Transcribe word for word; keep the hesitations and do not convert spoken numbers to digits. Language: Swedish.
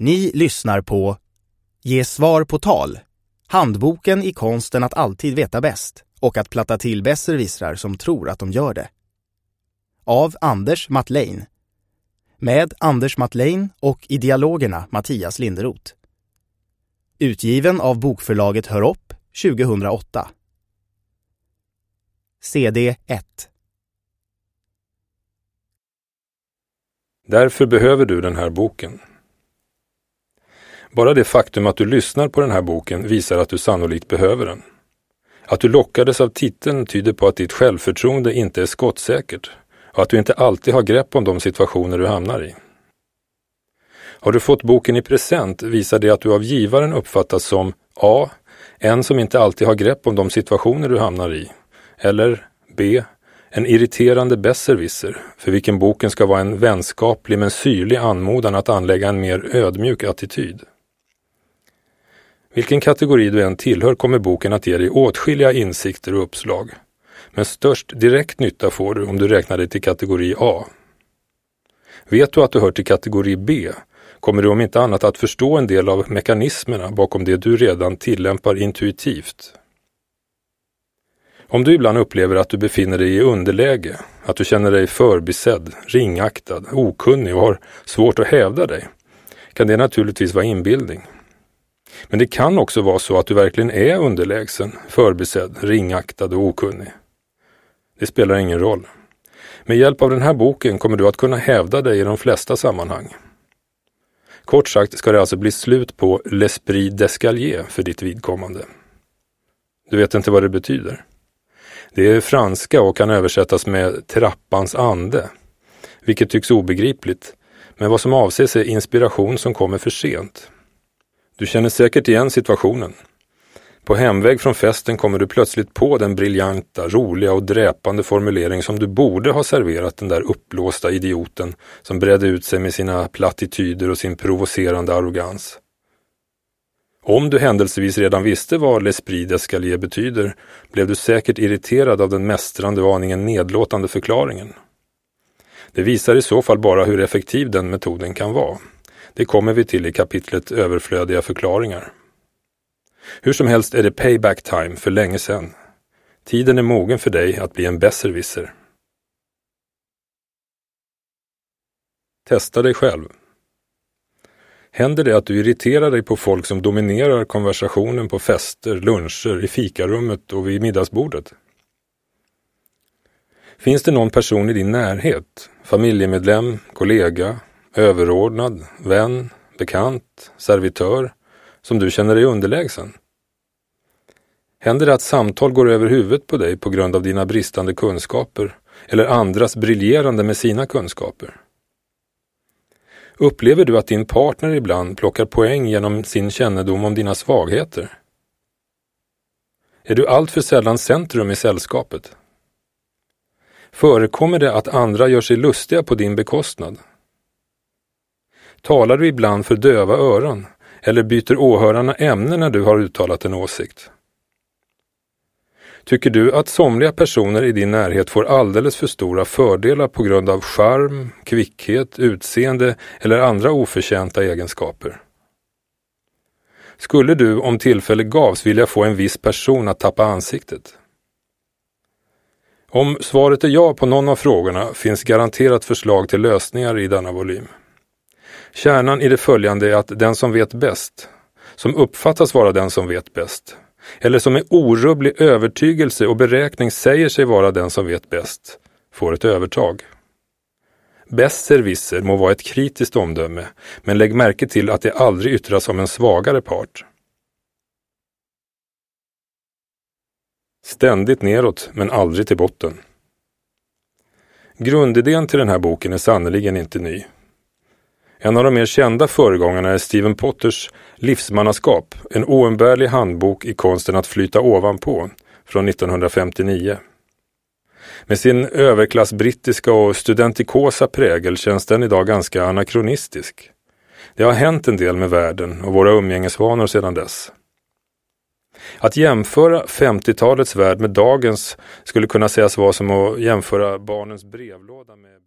Ni lyssnar på Ge svar på tal. Handboken i konsten att alltid veta bäst och att platta till besserwissrar som tror att de gör det. Av Anders Mattlein. Med Anders Mattlein och i dialogerna Mattias Linderoth. Utgiven av bokförlaget Hör upp tjugohundraåtta. C D ett. Därför behöver du den här boken. Bara det faktum att du lyssnar på den här boken visar att du sannolikt behöver den. Att du lockades av titeln tyder på att ditt självförtroende inte är skottsäkert och att du inte alltid har grepp om de situationer du hamnar i. Har du fått boken i present visar det att du av givaren uppfattas som A. En som inte alltid har grepp om de situationer du hamnar i. Eller B. En irriterande besserwisser för vilken boken ska vara en vänskaplig men syrlig anmodan att anlägga en mer ödmjuk attityd. Vilken kategori du än tillhör kommer boken att ge dig åtskilliga insikter och uppslag. Men störst direkt nytta får du om du räknar dig till kategori A. Vet du att du hör till kategori B kommer du om inte annat att förstå en del av mekanismerna bakom det du redan tillämpar intuitivt. Om du ibland upplever att du befinner dig i underläge, att du känner dig förbisedd, ringaktad, okunnig och har svårt att hävda dig, kan det naturligtvis vara inbildning. Men det kan också vara så att du verkligen är underlägsen, förbisedd, ringaktad och okunnig. Det spelar ingen roll. Med hjälp av den här boken kommer du att kunna hävda dig i de flesta sammanhang. Kort sagt ska det alltså bli slut på l'esprit d'escalier för ditt vidkommande. Du vet inte vad det betyder. Det är franska och kan översättas med trappans ande, vilket tycks obegripligt, men vad som avses är inspiration som kommer för sent. Du känner säkert igen situationen. På hemväg från festen kommer du plötsligt på den briljanta, roliga och dräpande formulering som du borde ha serverat den där uppblåsta idioten som bredde ut sig med sina plattityder och sin provocerande arrogans. Om du händelsevis redan visste vad l'esprit d'escalier betyder blev du säkert irriterad av den mästrande och aningen nedlåtande förklaringen. Det visar i så fall bara hur effektiv den metoden kan vara. Det kommer vi till i kapitlet överflödiga förklaringar. Hur som helst är det payback time för länge sedan. Tiden är mogen för dig att bli en besserwisser. Testa dig själv. Händer det att du irriterar dig på folk som dominerar konversationen på fester, luncher, i fikarummet och vid middagsbordet? Finns det någon person i din närhet, familjemedlem, kollega, överordnad, vän, bekant, servitör, som du känner dig underlägsen? Händer det att samtal går över huvudet på dig på grund av dina bristande kunskaper eller andras briljerande med sina kunskaper? Upplever du att din partner ibland plockar poäng genom sin kännedom om dina svagheter? Är du allt för sällan centrum i sällskapet? Förekommer det att andra gör sig lustiga på din bekostnad? Talar du ibland för döva öron eller byter åhörarna ämne när du har uttalat en åsikt? Tycker du att somliga personer i din närhet får alldeles för stora fördelar på grund av charm, kvickhet, utseende eller andra oförtjänta egenskaper? Skulle du om tillfälle gavs vilja få en viss person att tappa ansiktet? Om svaret är ja på någon av frågorna finns garanterat förslag till lösningar i denna volym. Kärnan i det följande är att den som vet bäst, som uppfattas vara den som vet bäst, eller som med orubblig övertygelse och beräkning säger sig vara den som vet bäst, får ett övertag. Besserwisser må vara ett kritiskt omdöme, men lägg märke till att det aldrig yttras om en svagare part. Ständigt neråt, men aldrig till botten. Grundidén till den här boken är sannoliken inte ny. En av de mer kända föregångarna är Stephen Potters Livsmannaskap, en oumbärlig handbok i konsten att flyta ovanpå, från nittonhundrafemtionio. Med sin överklass brittiska och studentikosa prägel känns den idag ganska anakronistisk. Det har hänt en del med världen och våra umgängesvanor sedan dess. Att jämföra femtiotalets värld med dagens skulle kunna sägas vara som att jämföra barnens brevlåda med